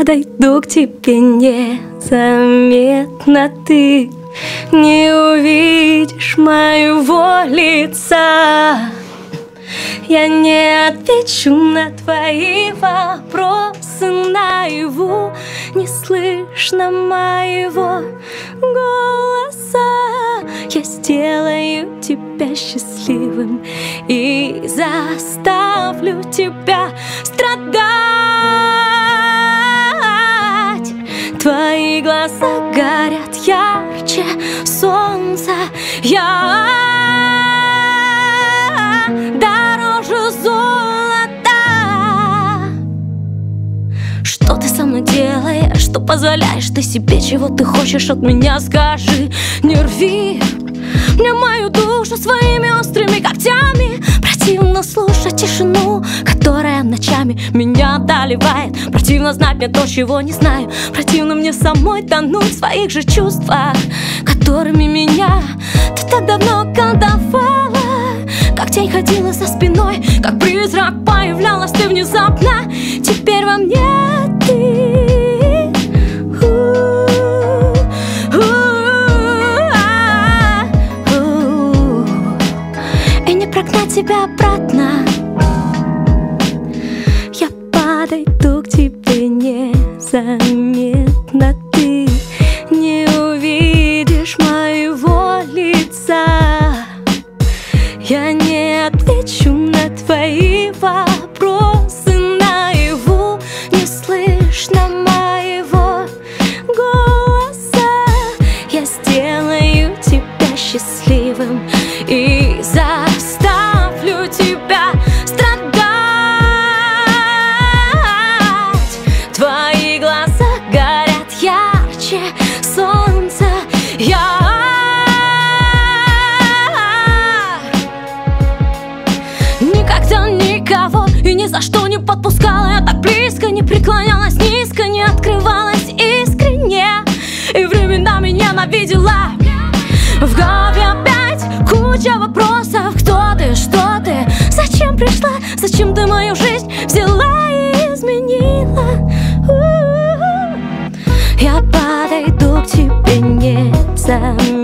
подойду к тебе незаметно, ты не увидишь моего лица. Я не отвечу на твои вопросы наяву, не слышно моего голоса. Я сделаю тебя счастливым и заставлю тебя страдать. Твои глаза горят ярче солнца. Я дороже золота. Что ты со мной делаешь? Что позволяешь ты себе? Чего ты хочешь от меня? Скажи, не рви мне мою душу своими острыми когтями. Противно слушать тишину, которая ночами меня одолевает. Противно знать мне то, чего не знаю. Противно мне самой тонуть в своих же чувствах, которыми меня ты так давно колдовала. Как тень ходила за спиной, как призрак появлялась ты внезапно. Теперь во мне ты. И не прогнать тебя обратно. Я подойду к тебе незаметно, ты не увидишь моего лица. Я не отвечу на твои вопросы наяву, не слышно моего голоса. Я сделаю тебя счастливым и заставлю тебя страдать. Твои глаза горят ярче солнца. Я никогда никого и ни за что не подпускала. Я так близко не преклонялась низко, не открывалась искренне. И временами ненавидела. В голове опять куча вопросов. Кто ты, что ты, зачем пришла, зачем ты мою жизнь взяла и изменила. Я подойду к тебе незаметно.